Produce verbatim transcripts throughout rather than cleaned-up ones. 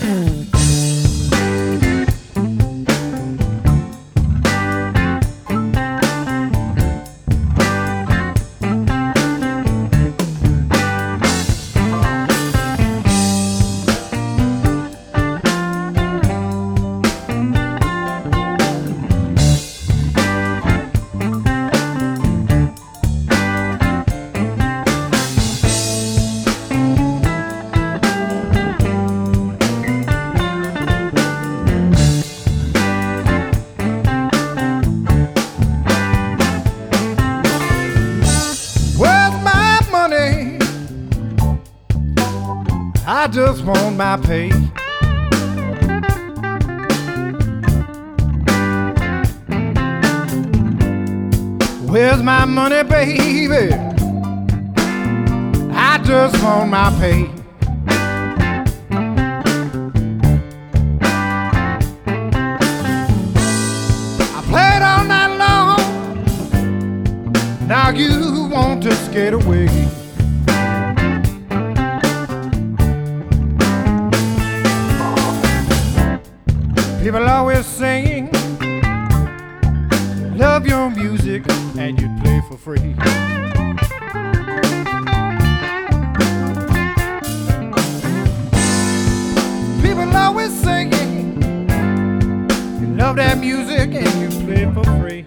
I just want my pay. Where's my money, baby? I just want my pay. I played all night long. Now you want to skate away. People always singing, love your music, and you play for free. People always singing, you love that music, and you play for free.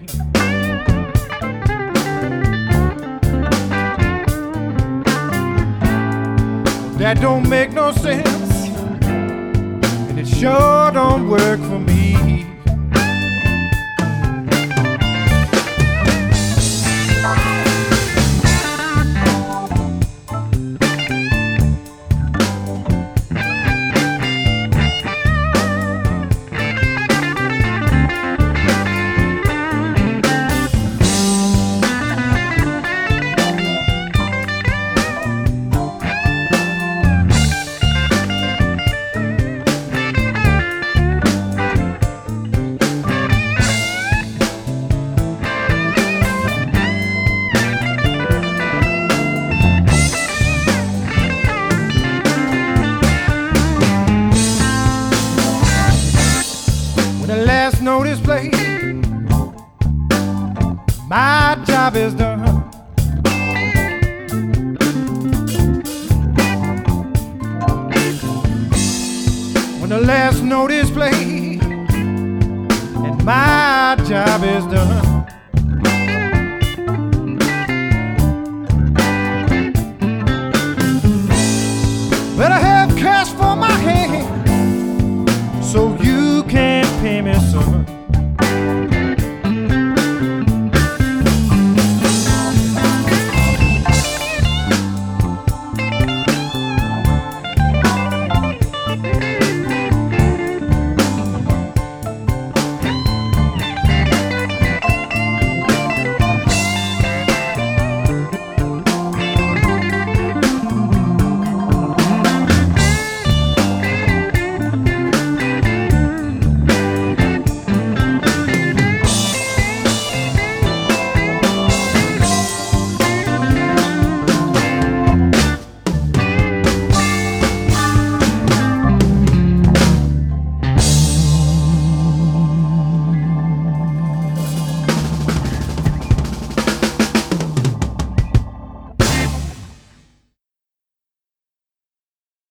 That don't make no sense. It sure don't work for me. Notice play, my job is done. When the last notice play, and my job is done.